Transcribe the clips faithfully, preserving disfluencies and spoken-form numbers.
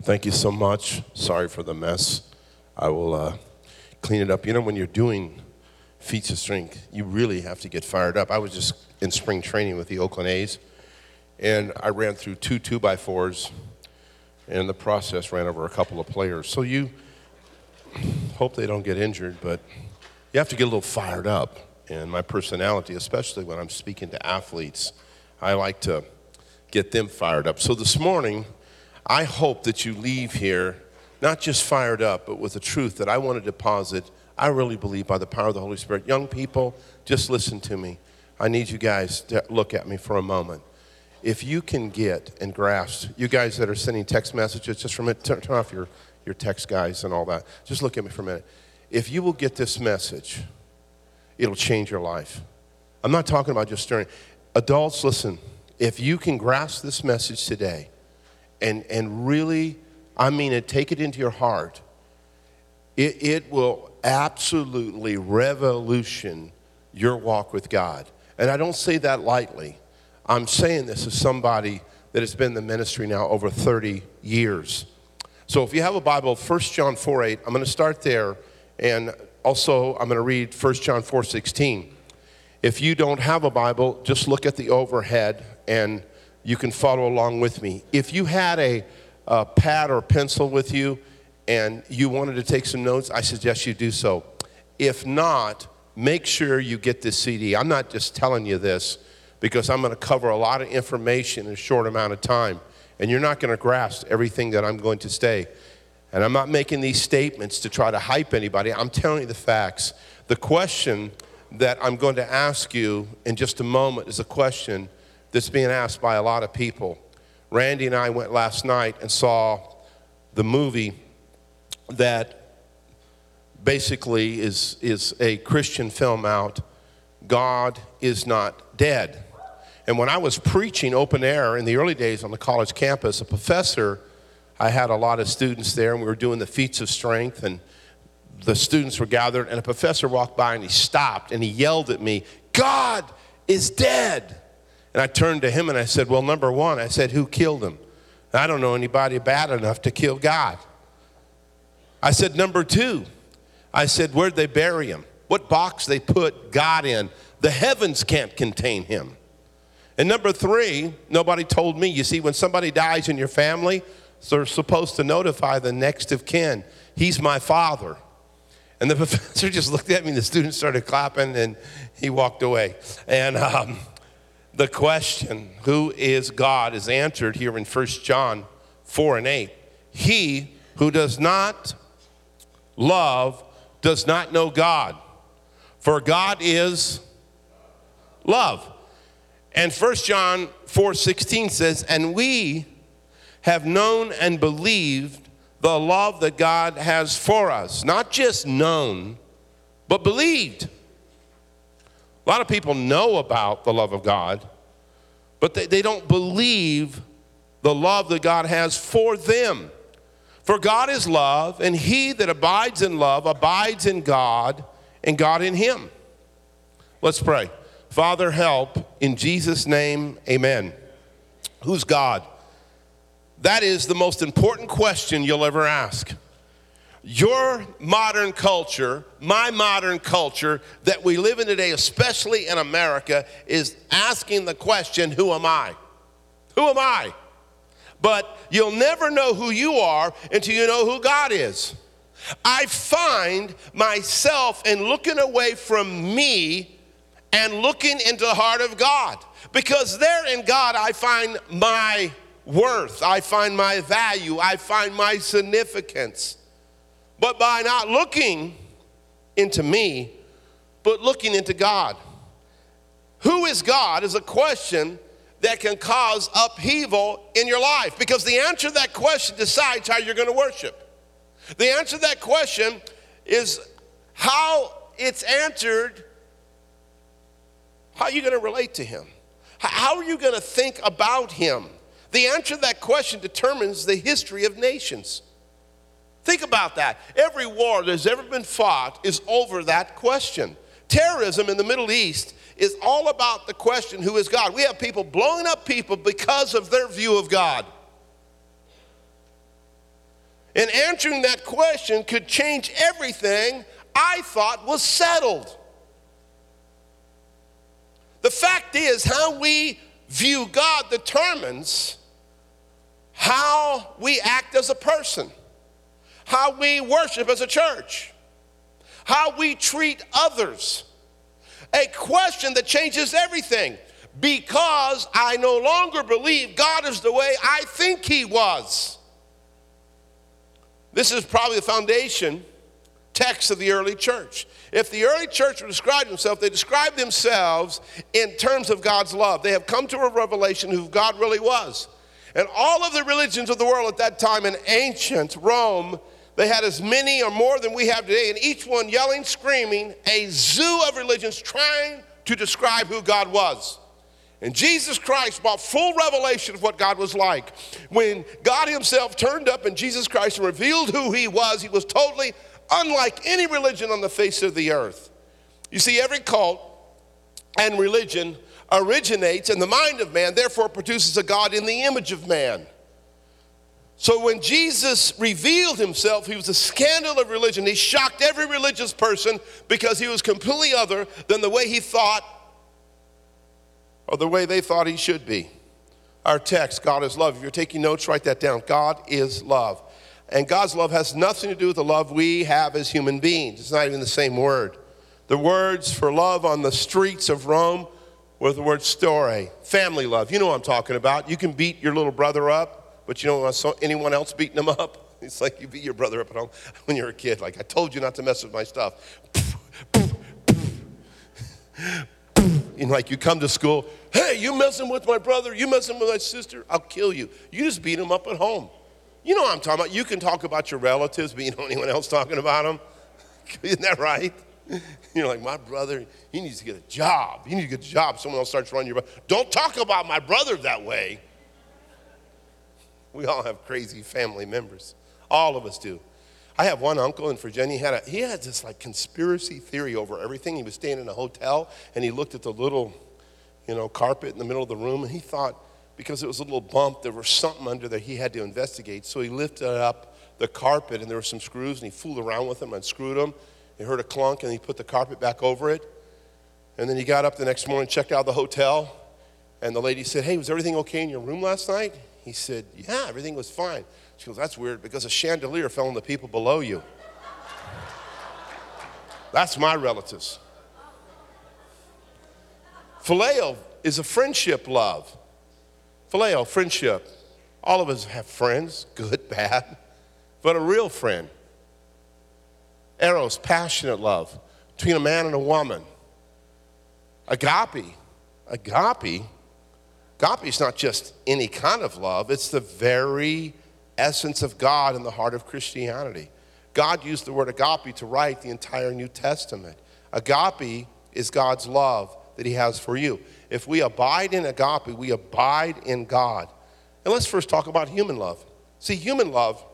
Thank you so much. Sorry for the mess. I will uh, clean it up. You know, when you're doing feats of strength, you really have to get fired up. I was just in spring training with the Oakland A's, and I ran through two two-by-fours, and in the process ran over a couple of players. So you hope they don't get injured, but you have to get a little fired up. And my personality, especially when I'm speaking to athletes, I like to get them fired up. So this morning, I hope that you leave here not just fired up, but with the truth that I want to deposit, I really believe, by the power of the Holy Spirit. Young people, just listen to me. I need you guys to look at me for a moment. If you can get and grasp, you guys that are sending text messages, just for a minute, turn, turn off your, your text guys and all that. Just look at me for a minute. If you will get this message, it'll change your life. I'm not talking about just stirring. Adults, listen, if you can grasp this message today, And and really, I mean it, take it into your heart, it, it will absolutely revolution your walk with God. And I don't say that lightly. I'm saying this as somebody that has been in the ministry now over thirty years. So if you have a Bible, First John four eight, I'm going to start there. And also, I'm going to read First John four sixteen. If you don't have a Bible, just look at the overhead and you can follow along with me. If you had a, a pad or pencil with you and you wanted to take some notes, I suggest you do so. If not, make sure you get this C D. I'm not just telling you this because I'm going to cover a lot of information in a short amount of time, and you're not going to grasp everything that I'm going to say. And I'm not making these statements to try to hype anybody. I'm telling you the facts. The question that I'm going to ask you in just a moment is a question that's being asked by a lot of people. Randy and I went last night and saw the movie that basically is, is a Christian film out, God Is Not Dead. And when I was preaching open air in the early days on the college campus, a professor, I had a lot of students there, and we were doing the feats of strength, and the students were gathered, and a professor walked by and he stopped and he yelled at me, God is dead. And I turned to him and I said, well, number one, I said, who killed him? I don't know anybody bad enough to kill God. I said, number two, I said, where'd they bury him? What box they put God in? The heavens can't contain him. And number three, nobody told me. You see, when somebody dies in your family, they're supposed to notify the next of kin. He's my father. And the professor just looked at me and the students started clapping and he walked away. And um, the question, who is God, is answered here in First John four and eight. He who does not love does not know God, for God is love. And First John four sixteen says, and we have known and believed the love that God has for us. Not just known, but believed. A lot of people know about the love of God, but they, they don't believe the love that God has for them. For God is love, and he that abides in love abides in God, and God in him. Let's pray. Father, help. In Jesus' name, amen. Who's God? That is the most important question you'll ever ask. Your modern culture, my modern culture that we live in today, especially in America, is asking the question, who am I? Who am I? But you'll never know who you are until you know who God is. I find myself in looking away from me and looking into the heart of God. Because there in God, I find my worth. I find my value. I find my significance. But by not looking into me, but looking into God. Who is God is a question that can cause upheaval in your life, because the answer to that question decides how you're going to worship. The answer to that question is how it's answered, how are you going to relate to him? How are you going to think about him? The answer to that question determines the history of nations. Think about that. Every war that's ever been fought is over that question. Terrorism in the Middle East is all about the question, who is God? We have people blowing up people because of their view of God. answering that question could change everything I thought was settled. The fact is, how we view God determines how we act as a person, how we worship as a church, how we treat others. A question that changes everything, because I no longer believe God is the way I think he was. This is probably the foundation text of the early church. If the early church would describe themselves, they describe themselves in terms of God's love. They have come to a revelation of who God really was. And all of the religions of the world at that time in ancient Rome, they had as many or more than we have today, and each one yelling, screaming, a zoo of religions trying to describe who God was. And Jesus Christ brought full revelation of what God was like. When God himself turned up in Jesus Christ and revealed who he was, he was totally unlike any religion on the face of the earth. You see, every cult and religion originates in the mind of man, therefore produces a God in the image of man. So when Jesus revealed himself, he was a scandal of religion. He shocked every religious person because he was completely other than the way he thought or the way they thought he should be. Our text, God is love. If you're taking notes, write that down. God is love. And God's love has nothing to do with the love we have as human beings. It's not even the same word. The words for love on the streets of Rome were the word storge, family love. You know what I'm talking about. You can beat your little brother up, but you don't want anyone else beating him up. It's like you beat your brother up at home when you're a kid. Like, I told you not to mess with my stuff. And like you come to school, hey, you messing with my brother, you messing with my sister, I'll kill you. You just beat him up at home. You know what I'm talking about. You can talk about your relatives, but you don't know anyone else talking about them. Isn't that right? You're like, my brother, he needs to get a job. He needs to get a job. Someone else starts running your brother. Don't talk about my brother that way. We all have crazy family members. All of us do. I have one uncle in Virginia. He had, a, he had this like conspiracy theory over everything. He was staying in a hotel, and he looked at the little, you know, carpet in the middle of the room, and he thought, because it was a little bump, there was something under there he had to investigate. So he lifted up the carpet, and there were some screws, and he fooled around with them and screwed them. He heard a clunk, and he put the carpet back over it. And then he got up the next morning, checked out of the hotel, and the lady said, hey, was everything okay in your room last night? He said, yeah, everything was fine. She goes, that's weird, because a chandelier fell on the people below you. That's my relatives. Phileo is a friendship love. Phileo, friendship. All of us have friends, good, bad, but a real friend. Eros, passionate love between a man and a woman. Agape, agape, agape is not just any kind of love, it's the very essence of God in the heart of Christianity. God used the word agape to write the entire New Testament. Agape is God's love that he has for you. If we abide in agape, we abide in God. And let's first talk about human love. See, human love,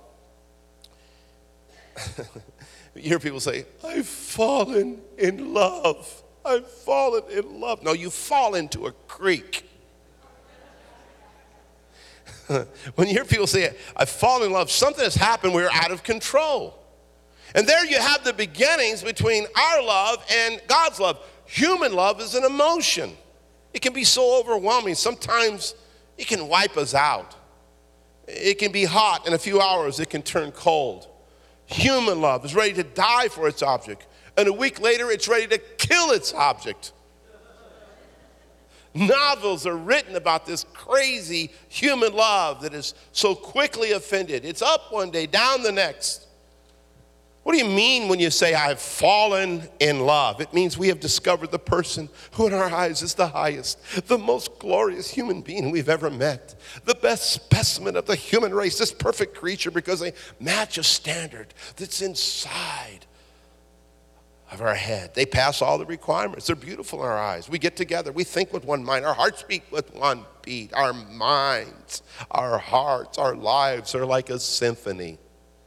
you hear people say, I've fallen in love. I've fallen in love. No, you fall into a creek. When you hear people say, I've fallen in love, something has happened, we're out of control. And there you have the beginnings between our love and God's love. Human love is an emotion. It can be so overwhelming. Sometimes it can wipe us out. It can be hot. In a few hours, it can turn cold. Human love is ready to die for its object. And a week later, it's ready to kill its object. Novels are written about this crazy human love that is so quickly offended. It's up one day, down the next. What do you mean when you say, I've fallen in love? It means we have discovered the person who in our eyes is the highest, the most glorious human being we've ever met, the best specimen of the human race, this perfect creature, because they match a standard that's inside of our head. They pass all the requirements. They're beautiful in our eyes. We get together. We think with one mind. Our hearts beat with one beat. Our minds, our hearts, our lives are like a symphony.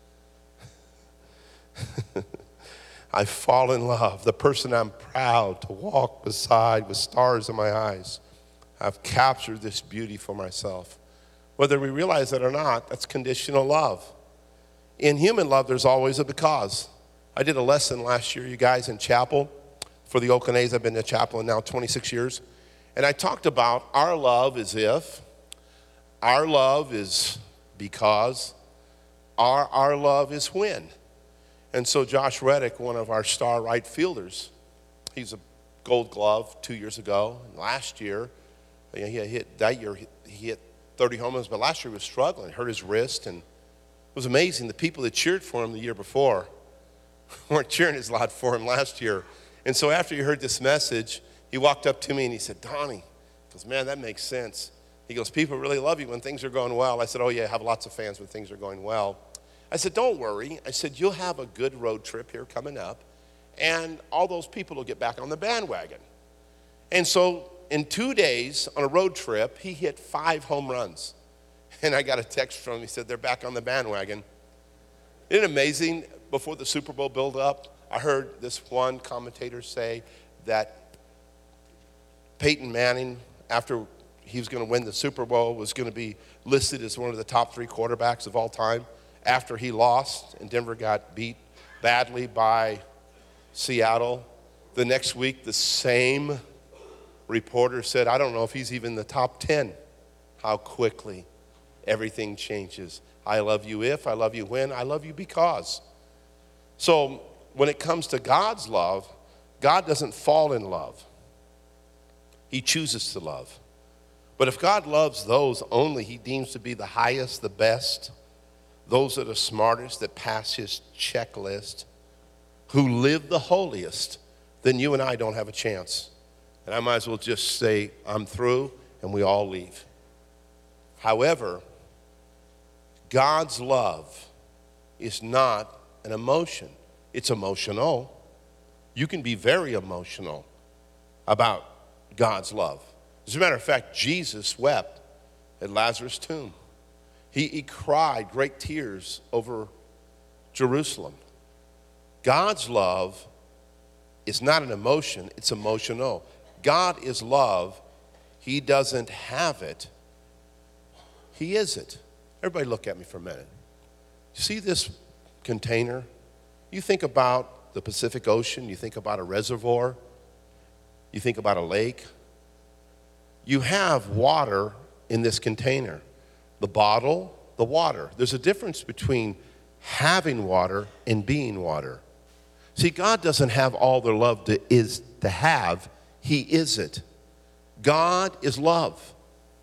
I fall in love. The person I'm proud to walk beside with stars in my eyes. I've captured this beauty for myself. Whether we realize it or not, that's conditional love. In human love, there's always a because. I did a lesson last year, you guys, in chapel for the Oakland A's. I've been to chapel in now twenty-six years. And I talked about our love is if, our love is because, our, our love is when. And so Josh Reddick, one of our star right fielders, he's a gold glove two years ago. And last year, he hit, that year he hit thirty home runs, but last year he was struggling, hurt his wrist, and it was amazing. The people that cheered for him the year before weren't cheering as loud for him last year. And so after he heard this message, he walked up to me and he said, Donnie, he goes, man, that makes sense. He goes, people really love you when things are going well. I said, oh yeah, I have lots of fans when things are going well. I said, don't worry. I said, you'll have a good road trip here coming up, and all those people will get back on the bandwagon. And so in two days on a road trip, he hit five home runs. And I got a text from him. He said, they're back on the bandwagon. Isn't it amazing? Before the Super Bowl build-up, I heard this one commentator say that Peyton Manning, after he was going to win the Super Bowl, was going to be listed as one of the top three quarterbacks of all time. After he lost and Denver got beat badly by Seattle, the next week the same reporter said, I don't know if he's even the top ten. How quickly everything changes. I love you if, I love you when, I love you because. So when it comes to God's love, God doesn't fall in love. He chooses to love. But if God loves those only he deems to be the highest, the best, those that are smartest, that pass his checklist, who live the holiest, then you and I don't have a chance. And I might as well just say, I'm through, and we all leave. However, God's love is not an emotion. It's emotional. You can be very emotional about God's love. As a matter of fact, Jesus wept at Lazarus' tomb. He, he cried great tears over Jerusalem. God's love is not an emotion, it's emotional. God is love. He doesn't have it. He is it. Everybody look at me for a minute. You see this container? You think about the Pacific Ocean, you think about a reservoir, you think about a lake. You have water in this container. The bottle, the water. There's a difference between having water and being water. See, God doesn't have all the love to, is to have. He is it. God is love.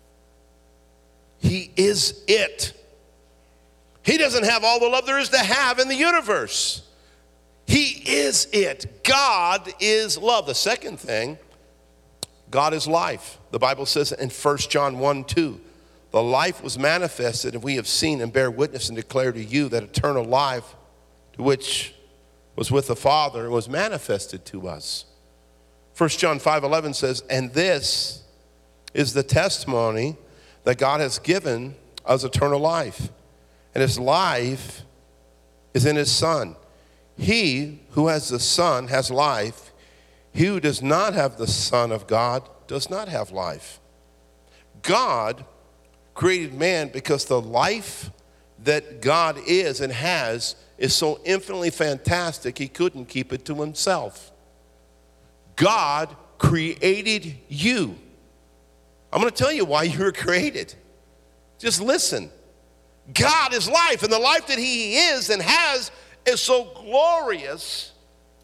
He is it. He doesn't have all the love there is to have in the universe. He is it. God is love. The second thing, God is life. The Bible says in First John one two, the life was manifested, and we have seen and bear witness and declare to you that eternal life, to which was with the Father, was manifested to us. First John five eleven says, and this is the testimony that God has given us eternal life, and his life is in his Son. He who has the Son has life. He who does not have the Son of God does not have life. God created man because the life that God is and has is so infinitely fantastic, he couldn't keep it to himself. God created you. I'm going to tell you why you were created. Just listen. God is life, and the life that he is and has is so glorious,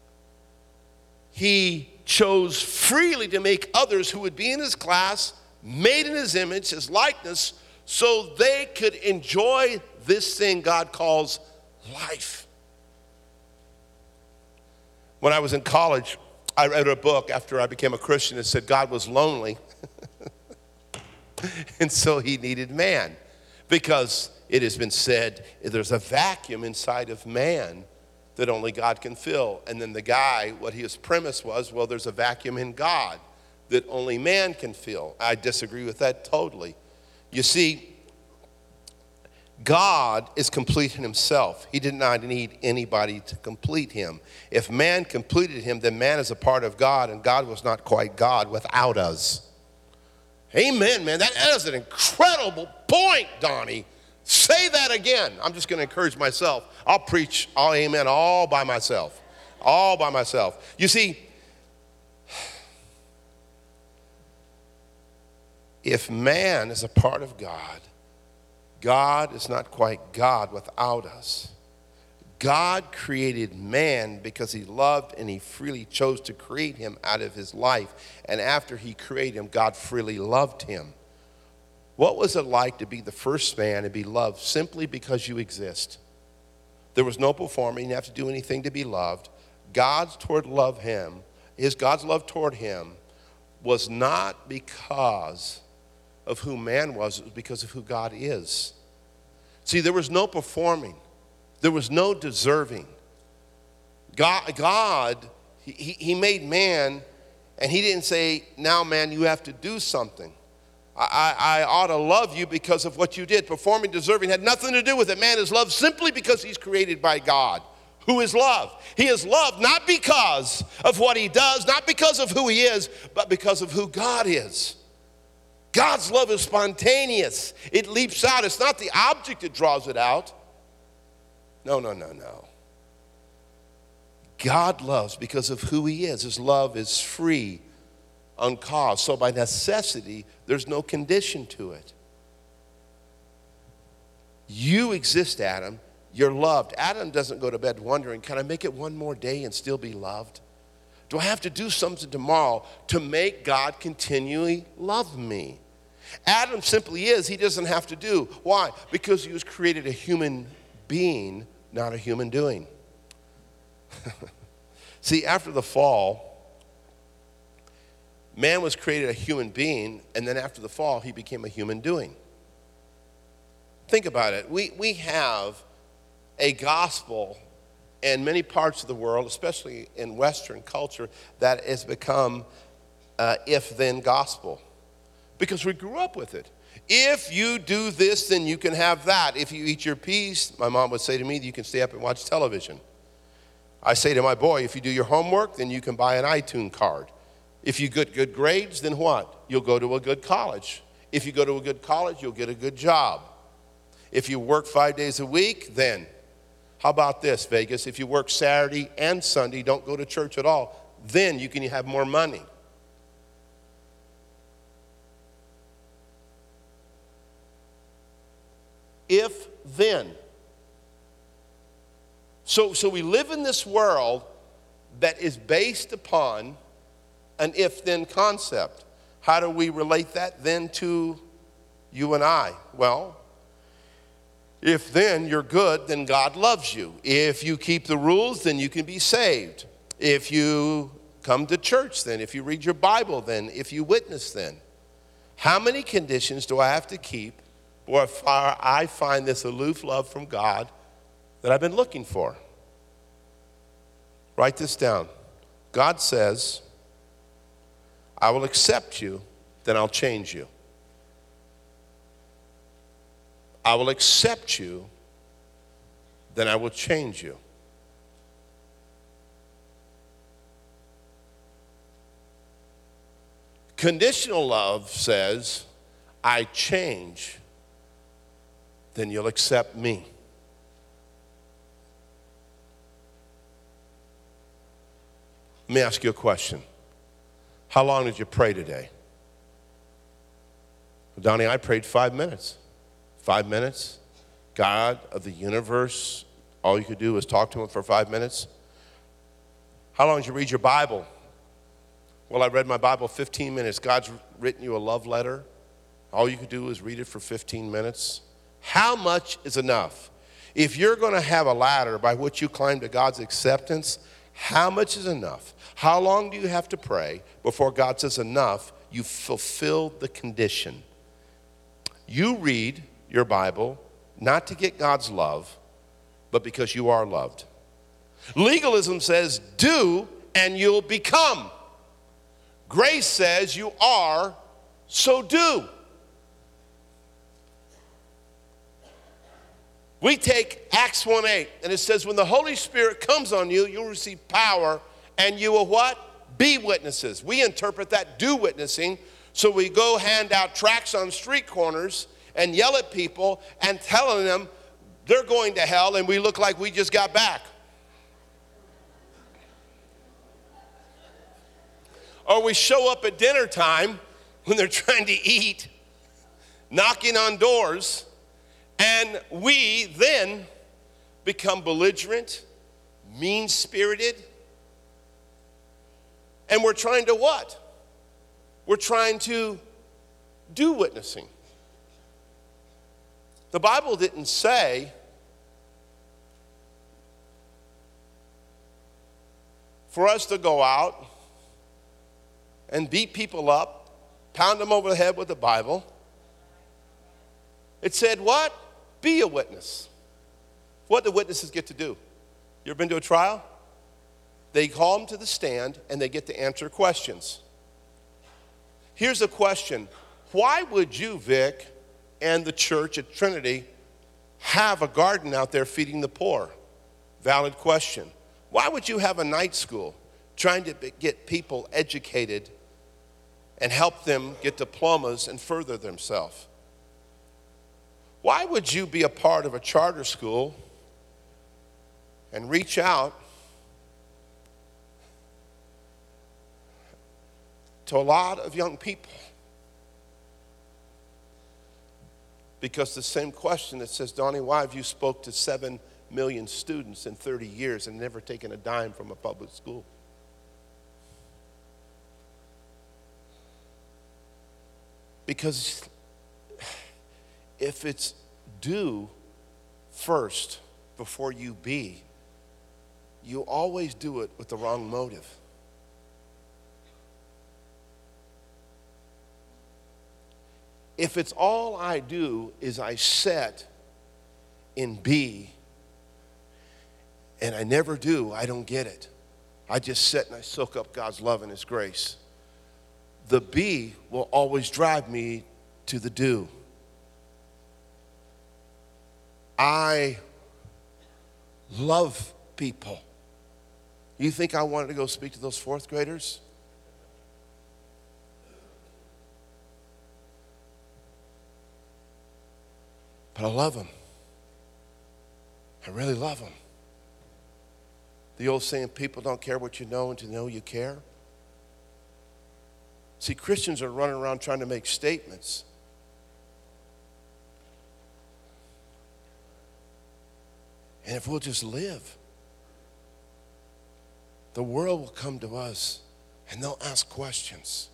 he chose freely to make others who would be in his class, made in his image, his likeness, so they could enjoy this thing God calls life. When I was in college, I read a book after I became a Christian that said God was lonely, and so he needed man, because it has been said there's a vacuum inside of man that only God can fill. And then the guy, what his premise was, well, there's a vacuum in God that only man can fill. I disagree with that totally. You see, God is complete in himself. He did not need anybody to complete him. If man completed him, then man is a part of God, and God was not quite God without us. Amen, man. That, that is an incredible point, Donnie. Say that again. I'm just going to encourage myself. I'll preach, I'll amen all by myself. All by myself. You see, if man is a part of God, God is not quite God without us. God created man because he loved and he freely chose to create him out of his life. And after he created him, God freely loved him. What was it like to be the first man and be loved simply because you exist? There was no performing. You didn't have to do anything to be loved. God's toward love him, his God's love toward him was not because of who man was. It was because of who God is. See, there was no performing. There was no deserving. God, God he, he made man, and he didn't say, now, man, you have to do something. I, I ought to love you because of what you did. Performing, deserving had nothing to do with it. Man is loved simply because he's created by God, who is love. He is loved not because of what he does, not because of who he is, but because of who God is. God's love is spontaneous. It leaps out. It's not the object that draws it out. No, no, no, no. God loves because of who he is. His love is free, uncaused. So by necessity, there's no condition to it. You exist, Adam. You're loved. Adam doesn't go to bed wondering, can I make it one more day and still be loved? Do I have to do something tomorrow to make God continually love me? Adam simply is. He doesn't have to do. Why? Because he was created a human being, not a human doing. See, after the fall, man was created a human being, and then after the fall, he became a human doing. Think about it. We, we have a gospel in many parts of the world, especially in Western culture, that has become uh, if-then gospel. Because we grew up with it. If you do this, then you can have that. If you eat your peas, my mom would say to me, you can stay up and watch television. I say to my boy, if you do your homework, then you can buy an iTunes card. If you get good grades, then what? You'll go to a good college. If you go to a good college, you'll get a good job. If you work five days a week, then how about this, Vegas? If you work Saturday and Sunday, don't go to church at all, then you can have more money. If then. So, so we live in this world that is based upon an if-then concept. How do we relate that then to you and I? Well, if then you're good, then God loves you. If you keep the rules, then you can be saved. If you come to church, then. If you read your Bible, then. If you witness, then. How many conditions do I have to keep before I find this aloof love from God that I've been looking for? Write this down. God says, I will accept you, then I'll change you. I will accept you, then I will change you. Conditional love says, I change, then you'll accept me. Let me ask you a question. How long did you pray today? Well, Donnie, I prayed five minutes. Five minutes? God of the universe, all you could do was talk to him for five minutes? How long did you read your Bible? Well, I read my Bible fifteen minutes. God's written you a love letter. All you could do is read it for fifteen minutes. How much is enough? If you're going to have a ladder by which you climb to God's acceptance, how much is enough? How long do you have to pray before God says enough? You've fulfilled the condition. You read your Bible not to get God's love, but because you are loved. Legalism says do and you'll become. Grace says you are, so do. We take Acts one eight, and it says, when the Holy Spirit comes on you, you'll receive power, and you will what? Be witnesses. We interpret that do witnessing, so we go hand out tracts on street corners, and yell at people and telling them they're going to hell and we look like we just got back. Or we show up at dinner time when they're trying to eat, knocking on doors, and we then become belligerent, mean-spirited, and we're trying to what? We're trying to do witnessing. The Bible didn't say for us to go out and beat people up, pound them over the head with the Bible. It said what? Be a witness. What do witnesses get to do? You ever been to a trial? They call them to the stand and they get to answer questions. Here's a question. Why would you, Vic, and the church at Trinity have a garden out there feeding the poor? Valid question. Why would you have a night school trying to get people educated and help them get diplomas and further themselves? Why would you be a part of a charter school and reach out to a lot of young people? Because the same question that says, Donnie, why have you spoke to seven million students in thirty years and never taken a dime from a public school? Because if it's do first before you be, you always do it with the wrong motive. If it's all I do is I set in be and I never do, I don't get it. I just sit and I soak up God's love and His grace. The be will always drive me to the do. I love people. You think I wanted to go speak to those fourth graders? But I love them. I really love them. The old saying, people don't care what you know until you know you care. See, Christians are running around trying to make statements. And if we'll just live, the world will come to us and they'll ask questions.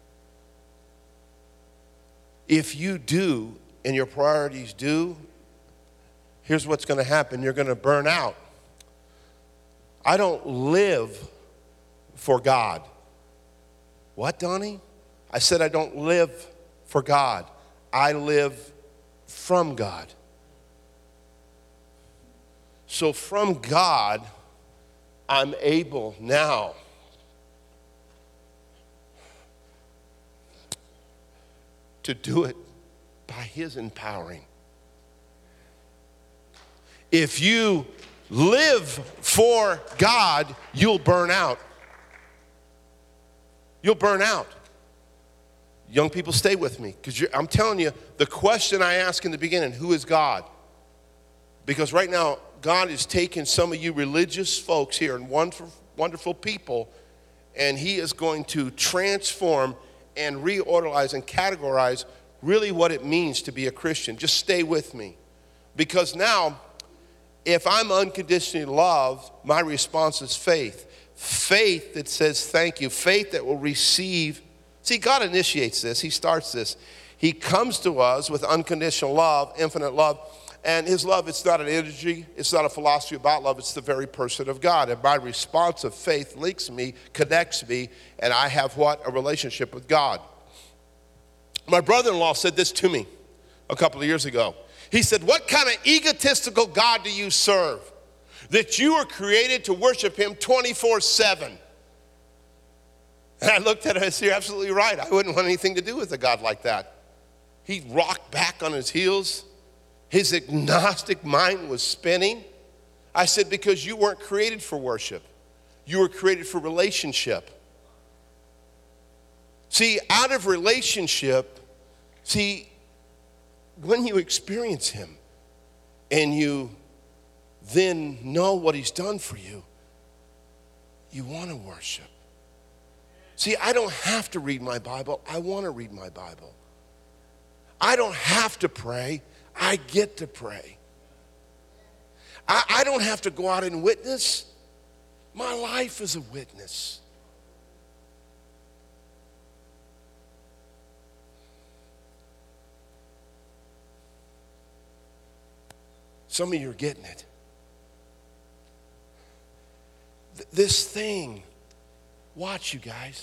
If you do and your priorities do, here's what's going to happen. You're going to burn out. I don't live for God. What, Donnie? I said I don't live for God. I live from God. So from God, I'm able now to do it by His empowering. If you live for God, you'll burn out. You'll burn out. Young people, stay with me, because I'm telling you, the question I asked in the beginning, who is God? Because right now, God is taking some of you religious folks here and wonderful, wonderful people, and He is going to transform and reorganize and categorize really what it means to be a Christian. Just stay with me. Because now, if I'm unconditionally loved, my response is faith. Faith that says thank you. Faith that will receive. See, God initiates this. He starts this. He comes to us with unconditional love, infinite love. And His love, it's not an energy. It's not a philosophy about love. It's the very person of God. And my response of faith links me, connects me, and I have what? A relationship with God. My brother-in-law said this to me a couple of years ago. He said, what kind of egotistical God do you serve that you were created to worship Him twenty-four seven? And I looked at him and said, you're absolutely right. I wouldn't want anything to do with a God like that. He rocked back on his heels. His agnostic mind was spinning. I said, because you weren't created for worship. You were created for relationship. See, out of relationship, see, when you experience him and you then know what he's done for you, you want to worship. See, I don't have to read my Bible. I want to read my Bible. I don't have to pray. I get to pray. I, I don't have to go out and witness. My life is a witness. Some of you are getting it. Th- this thing, watch you guys.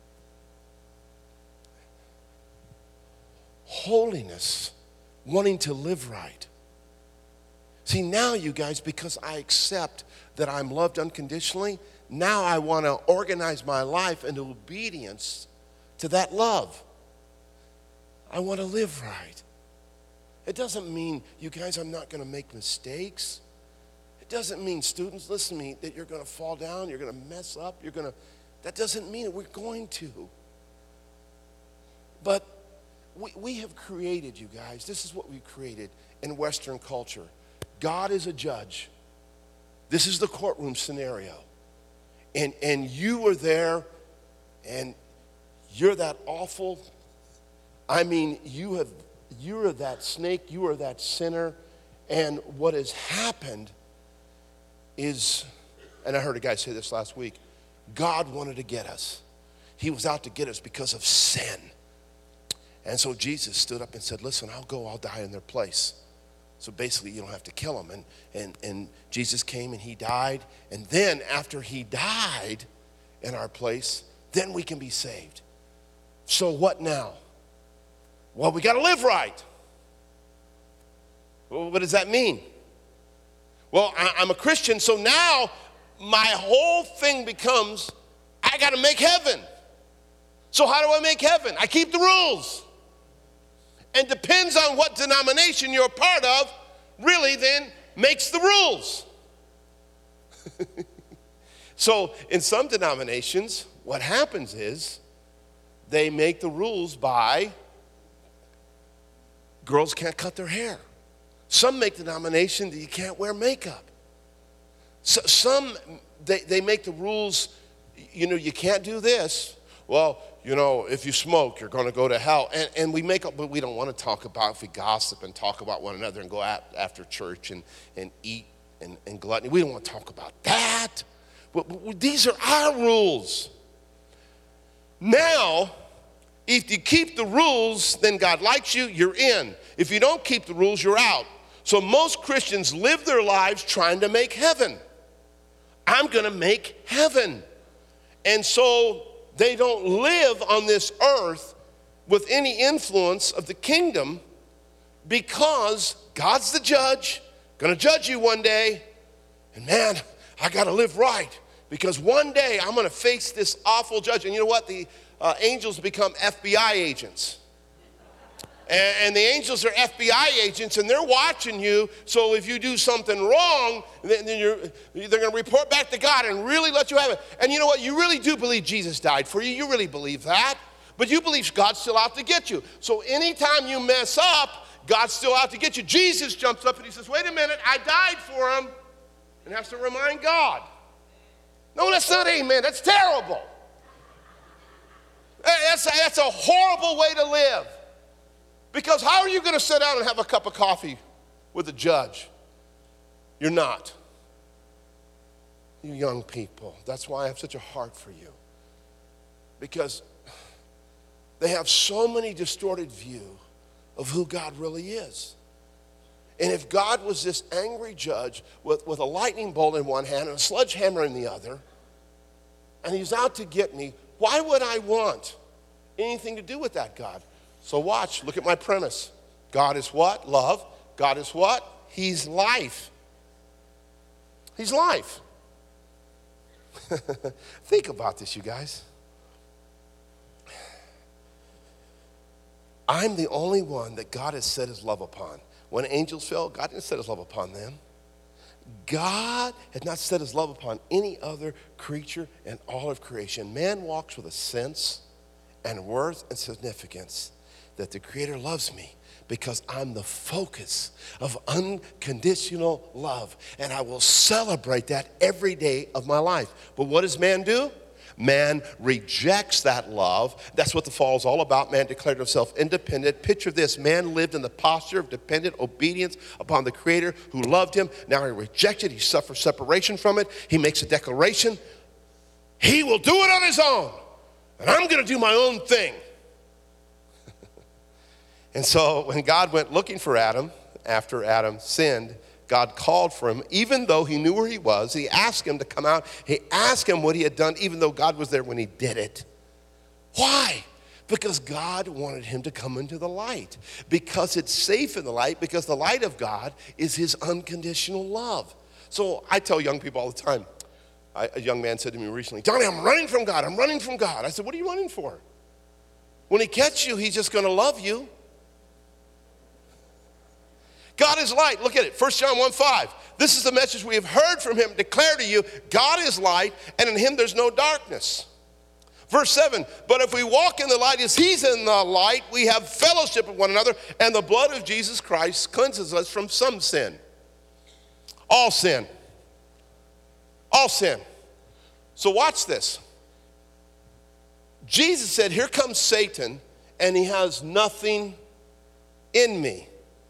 Holiness, wanting to live right. See, now you guys, because I accept that I'm loved unconditionally, now I want to organize my life into obedience to that love. I want to live right. It doesn't mean, you guys, I'm not going to make mistakes. It doesn't mean, students, listen to me, that you're going to fall down, you're going to mess up, you're going to, that doesn't mean it. We're going to. But we, we have created, you guys, this is what we created in Western culture. God is a judge. This is the courtroom scenario. And, and you are there, and you're that awful, I mean, you have, you are that snake, you are that sinner, and what has happened is, and I heard a guy say this last week, God wanted to get us. He was out to get us because of sin. And so Jesus stood up and said, listen, I'll go, I'll die in their place. So basically, you don't have to kill them. And, and, and Jesus came and he died. And then after he died in our place, then we can be saved. So what now? Well, we got to live right. Well, what does that mean? Well, I, I'm a Christian, so now my whole thing becomes, I got to make heaven. So how do I make heaven? I keep the rules. And depends on what denomination you're a part of, really then makes the rules. So in some denominations, what happens is they make the rules by girls can't cut their hair. Some make the denomination that you can't wear makeup. So, some, they, they make the rules, you know, you can't do this. Well, you know, if you smoke, you're going to go to hell. And, and we make up, but we don't want to talk about, if we gossip and talk about one another and go out after church and, and eat and, and gluttony. We don't want to talk about that. But, but these are our rules. Now, if you keep the rules, then God likes you, you're in. If you don't keep the rules, you're out. So most Christians live their lives trying to make heaven. I'm going to make heaven. And so they don't live on this earth with any influence of the kingdom because God's the judge, going to judge you one day. And man, I got to live right because one day I'm going to face this awful judge. And you know what? The uh, angels become F B I agents. And, and the angels are F B I agents, and they're watching you. So if you do something wrong, then, then you're, they're going to report back to God and really let you have it. And you know what? You really do believe Jesus died for you. You really believe that. But you believe God's still out to get you. So anytime you mess up, God's still out to get you. Jesus jumps up and he says, wait a minute, I died for him. And has to remind God. No, that's not amen. That's terrible. That's, that's a horrible way to live. Because how are you going to sit down and have a cup of coffee with a judge? You're not. You young people. That's why I have such a heart for you. Because they have so many distorted views of who God really is. And if God was this angry judge with, with a lightning bolt in one hand and a sledgehammer in the other, and he's out to get me, why would I want anything to do with that God? So watch, look at my premise. God is what? Love. God is what? He's life. He's life. Think about this, you guys. I'm the only one that God has set his love upon. When angels fell, God didn't set his love upon them. God had not set his love upon any other creature in all of creation. Man walks with a sense and worth and significance that the Creator loves me because I'm the focus of unconditional love. And I will celebrate that every day of my life. But what does man do? Man rejects that love. That's what the fall is all about. Man declared himself independent. Picture this. Man lived in the posture of dependent obedience upon the Creator who loved him. Now he rejects it. He suffers separation from it. He makes a declaration. He will do it on his own. And I'm going to do my own thing. And so when God went looking for Adam, after Adam sinned, God called for him, even though he knew where he was. He asked him to come out. He asked him what he had done, even though God was there when he did it. Why? Because God wanted him to come into the light. Because it's safe in the light, because the light of God is his unconditional love. So I tell young people all the time, I, a young man said to me recently, Donnie, I'm running from God. I'm running from God. I said, what are you running for? When he catches you, he's just going to love you. God is light. Look at it. First John one five. This is the message we have heard from him, declare to you, God is light, and in him there's no darkness. Verse seven, but if we walk in the light as he's in the light, we have fellowship with one another, and the blood of Jesus Christ cleanses us from some sin. All sin. All sin. So watch this. Jesus said, here comes Satan, and he has nothing in me.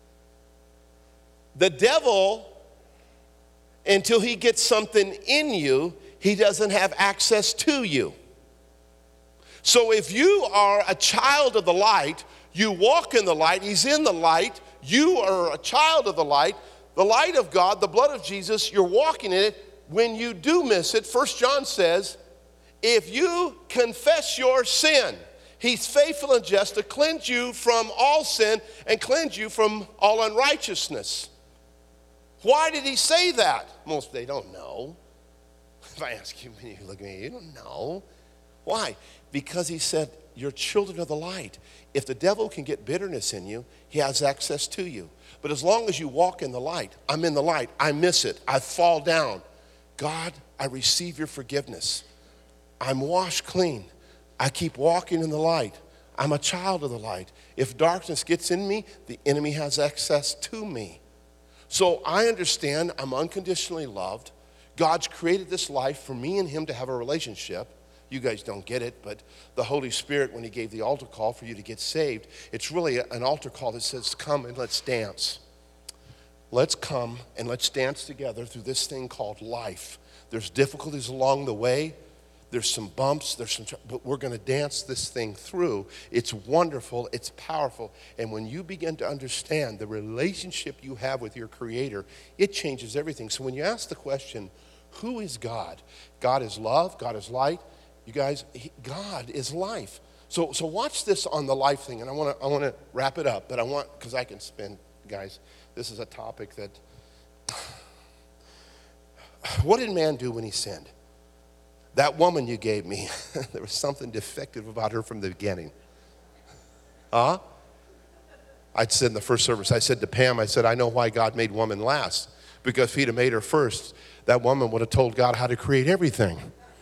The devil, until he gets something in you, he doesn't have access to you. So if you are a child of the light, you walk in the light, he's in the light, you are a child of the light, the light of God, the blood of Jesus, you're walking in it. When you do miss it, First John says, if you confess your sin, he's faithful and just to cleanse you from all sin and cleanse you from all unrighteousness. Why did he say that? Most they don't know. If I ask you, you look at me, you don't know. Why? Because he said, you're children of the light. If the devil can get bitterness in you, he has access to you. But as long as you walk in the light, I'm in the light, I miss it, I fall down. God, I receive your forgiveness. I'm washed clean. I keep walking in the light. I'm a child of the light. If darkness gets in me, the enemy has access to me. So I understand I'm unconditionally loved. God's created this life for me and him to have a relationship. You guys don't get it, but the Holy Spirit, when he gave the altar call for you to get saved, it's really an altar call that says, come and let's dance. Let's come and let's dance together through this thing called life. There's difficulties along the way. There's some bumps, there's some, but we're going to dance this thing through. It's wonderful, it's powerful. And when you begin to understand the relationship you have with your Creator, it changes everything. So when you ask the question, who is God? God is love, God is light. You guys, he, God is life. So so watch this on the life thing, and I want to I want to wrap it up, but I want, because I can spend, guys, this is a topic that, what did man do when he sinned? That woman you gave me, there was something defective about her from the beginning. Huh? I said in the first service, I said to Pam, I said, I know why God made woman last. Because if he'd have made her first, that woman would have told God how to create everything.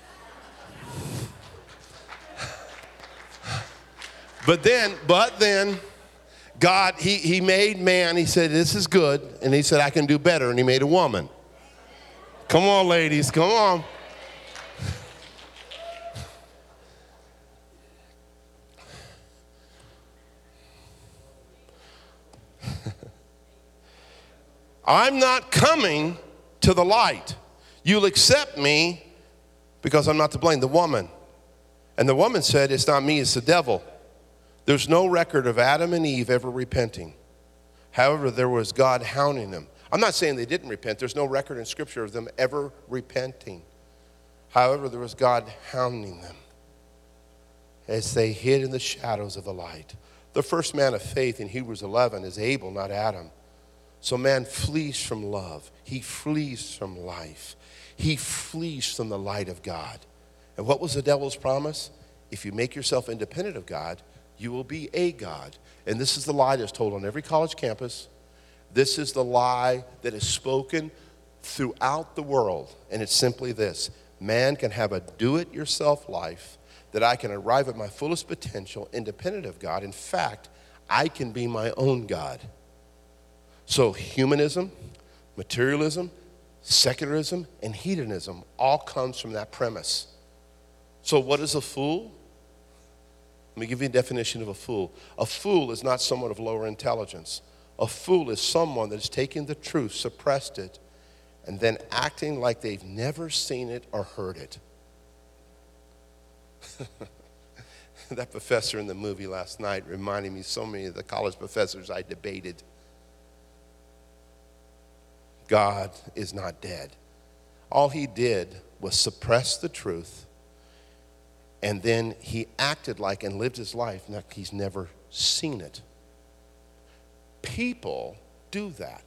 But then, but then, God, he, he made man, he said, this is good. And he said, I can do better. And he made a woman. Come on, ladies, come on. I'm not coming to the light. You'll accept me because I'm not to blame. The woman. And the woman said, it's not me, it's the devil. There's no record of Adam and Eve ever repenting. However, there was God hounding them. I'm not saying they didn't repent. There's no record in Scripture of them ever repenting. However, there was God hounding them as they hid in the shadows of the light. The first man of faith in Hebrews eleven is Abel, not Adam. So man flees from love. He flees from life. He flees from the light of God. And what was the devil's promise? If you make yourself independent of God, you will be a God. And this is the lie that's told on every college campus. This is the lie that is spoken throughout the world. And it's simply this. Man can have a do-it-yourself life that I can arrive at my fullest potential independent of God. In fact, I can be my own God. So humanism, materialism, secularism, and hedonism all comes from that premise. So what is a fool? Let me give you a definition of a fool. A fool is not someone of lower intelligence. A fool is someone that has taken the truth, suppressed it, and then acting like they've never seen it or heard it. That professor in the movie last night reminded me so many of the college professors I debated. God is not dead. All he did was suppress the truth, and then he acted like and lived his life like he's never seen it. People do that.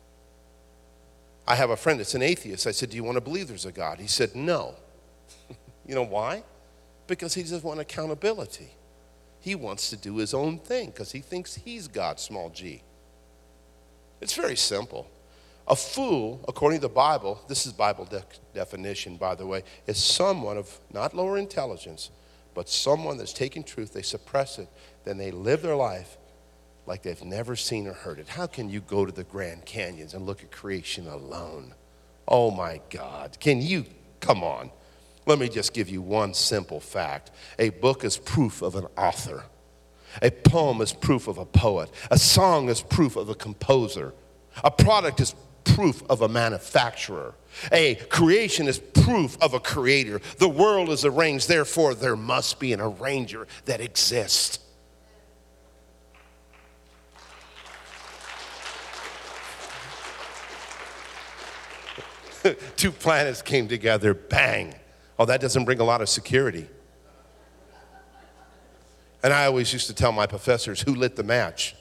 I have a friend that's an atheist. I said, do you want to believe there's a God? He said, no. You know why? Because he doesn't want accountability. He wants to do his own thing because he thinks he's God, small g. It's very simple. A fool, according to the Bible, this is Bible de- definition, by the way, is someone of not lower intelligence, but someone that's taking truth, they suppress it, then they live their life like they've never seen or heard it. How can you go to the Grand Canyons and look at creation alone? Oh my God, can you, come on. Let me just give you one simple fact. A book is proof of an author. A poem is proof of a poet. A song is proof of a composer. A product is proof of a manufacturer. A creation is proof of a creator. The world is arranged, therefore there must be an arranger that exists. Two planets came together, bang. Oh, that doesn't bring a lot of security. And I always used to tell my professors, who lit the match?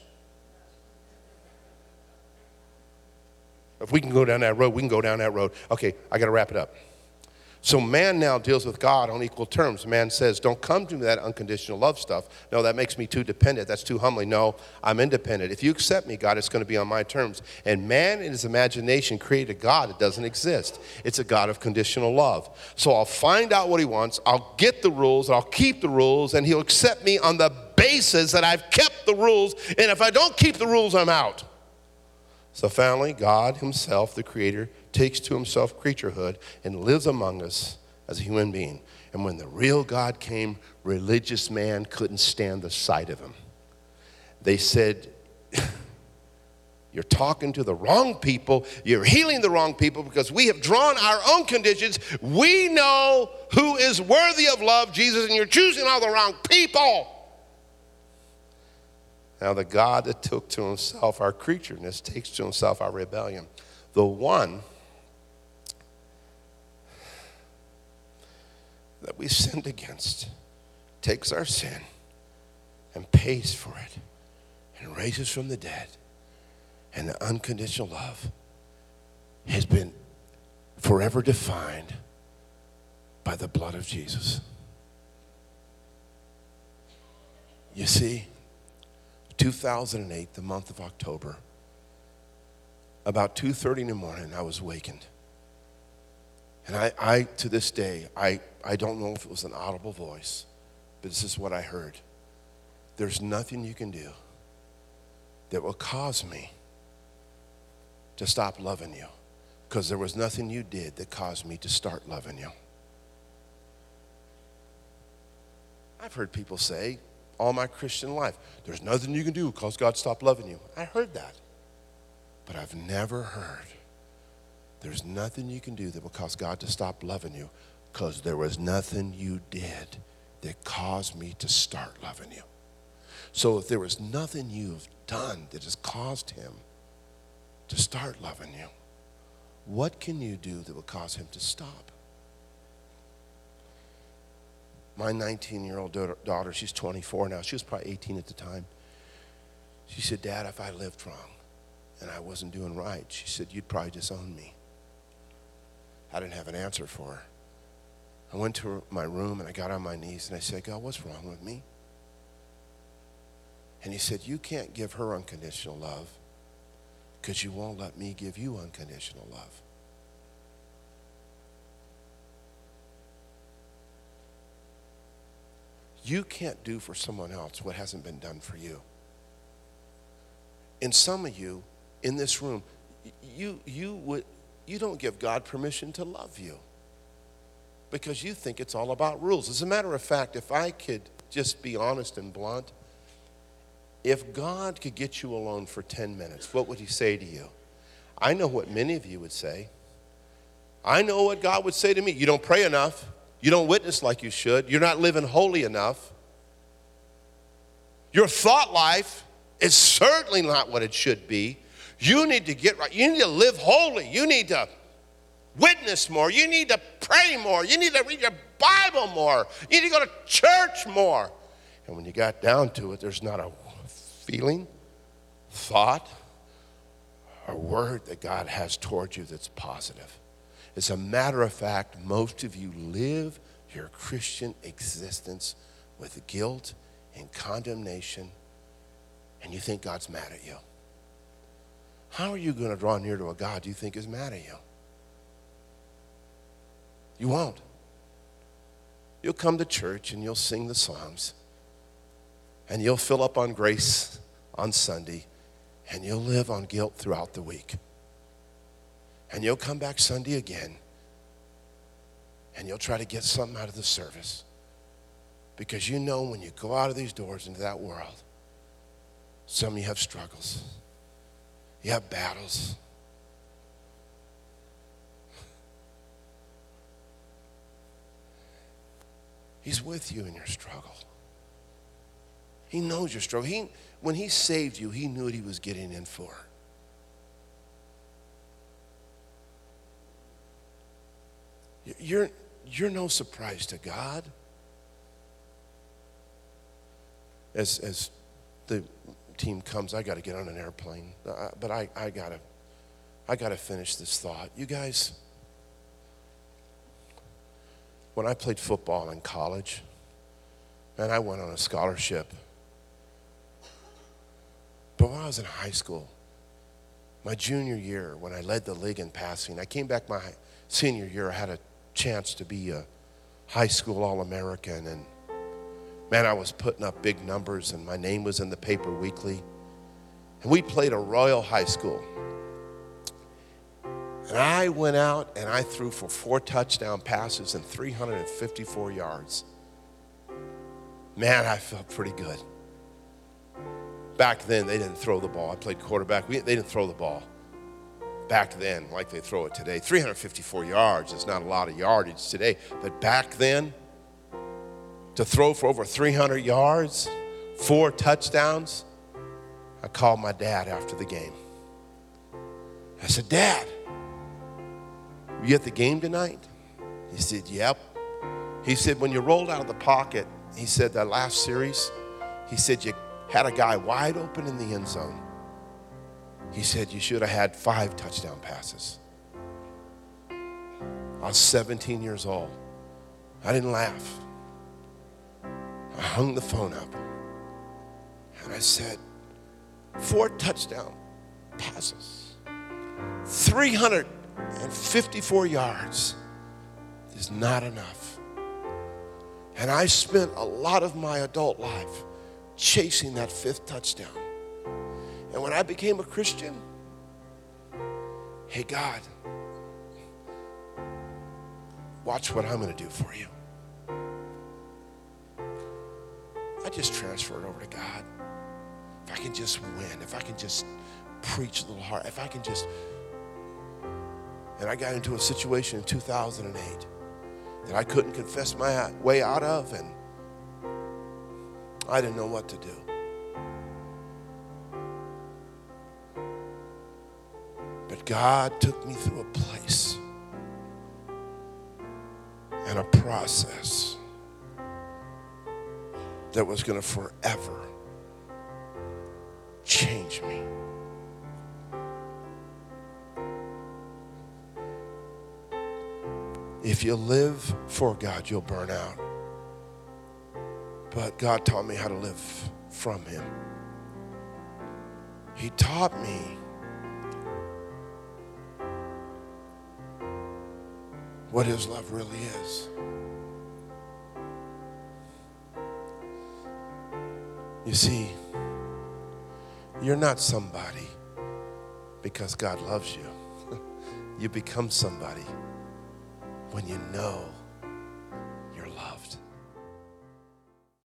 If we can go down that road, we can go down that road. Okay, I got to wrap it up. So man now deals with God on equal terms. Man says, don't come to me that unconditional love stuff. No, that makes me too dependent. That's too humbling. No, I'm independent. If you accept me, God, it's going to be on my terms. And man in his imagination created a God that doesn't exist. It's a God of conditional love. So I'll find out what he wants. I'll get the rules. I'll keep the rules. And he'll accept me on the basis that I've kept the rules. And if I don't keep the rules, I'm out. So finally, God himself, the creator, takes to himself creaturehood and lives among us as a human being. And when the real God came, religious man couldn't stand the sight of him. They said, you're talking to the wrong people. You're healing the wrong people because we have drawn our own conditions. We know who is worthy of love, Jesus, and you're choosing all the wrong people. Now, the God that took to himself our creatureness takes to himself our rebellion. The one that we sinned against takes our sin and pays for it and raises from the dead. And the unconditional love has been forever defined by the blood of Jesus. You see, two thousand eight, the month of October, about two thirty in the morning, I was wakened. And I, I to this day, I, I don't know if it was an audible voice, but this is what I heard. There's nothing you can do that will cause me to stop loving you, because there was nothing you did that caused me to start loving you. I've heard people say all my Christian life, there's nothing you can do because God stopped loving you. I heard that. But I've never heard there's nothing you can do that will cause God to stop loving you, because there was nothing you did that caused me to start loving you. So if there was nothing you've done that has caused him to start loving you, what can you do that will cause him to stop? My nineteen-year-old daughter, she's twenty-four now. She was probably eighteen at the time. She said, Dad, if I lived wrong and I wasn't doing right, she said, you'd probably disown me. I didn't have an answer for her. I went to my room and I got on my knees and I said, God, what's wrong with me? And he said, you can't give her unconditional love because you won't let me give you unconditional love. You can't do for someone else what hasn't been done for you. And some of you in this room, you, you, would, you don't give God permission to love you because you think it's all about rules. As a matter of fact, if I could just be honest and blunt, if God could get you alone for ten minutes, what would he say to you? I know what many of you would say. I know what God would say to me. You don't pray enough. You don't witness like you should. You're not living holy enough. Your thought life is certainly not what it should be. You need to get right. You need to live holy. You need to witness more. You need to pray more. You need to read your Bible more. You need to go to church more. And when you got down to it, there's not a feeling, thought, or word that God has towards you that's positive. As a matter of fact, most of you live your Christian existence with guilt and condemnation, and you think God's mad at you. How are you going to draw near to a God you think is mad at you? You won't. You'll come to church and you'll sing the songs, and you'll fill up on grace on Sunday, and you'll live on guilt throughout the week. And you'll come back Sunday again, and you'll try to get something out of the service, because you know when you go out of these doors into that world, some of you have struggles. You have battles. He's with you in your struggle. He knows your struggle. He, when he saved you, he knew what he was getting in for. You're, you're no surprise to God. As, as the team comes, I got to get on an airplane. Uh, but I, I got to I got to finish this thought. You guys, when I played football in college, and I went on a scholarship, but when I was in high school, my junior year, when I led the league in passing, I came back my senior year, I had a chance to be a high school All-American, and man, I was putting up big numbers, and my name was in the paper weekly. And we played a Royal High School. And I went out and I threw for four touchdown passes and three hundred fifty-four yards. Man, I felt pretty good. Back then, they didn't throw the ball. I played quarterback. We, they didn't throw the ball. Back then, like they throw it today, three hundred fifty-four yards is not a lot of yardage today. But back then, to throw for over three hundred yards, four touchdowns, I called my dad after the game. I said, Dad, you at the game tonight? He said, yep. He said, when you rolled out of the pocket, he said, that last series, he said, you had a guy wide open in the end zone. He said, you should have had five touchdown passes. I was seventeen years old. I didn't laugh. I hung the phone up, and I said, four touchdown passes, three hundred fifty-four yards is not enough. And I spent a lot of my adult life chasing that fifth touchdown. And when I became a Christian, hey, God, watch what I'm going to do for you. I just transferred over to God. If I can just win, if I can just preach a little hard, if I can just... And I got into a situation in two thousand eight that I couldn't confess my way out of, and I didn't know what to do. But God took me through a place and a process that was going to forever change me. If you live for God, you'll burn out. But God taught me how to live from Him. He taught me what His love really is. You see, You're not somebody because God loves you. You become somebody when you know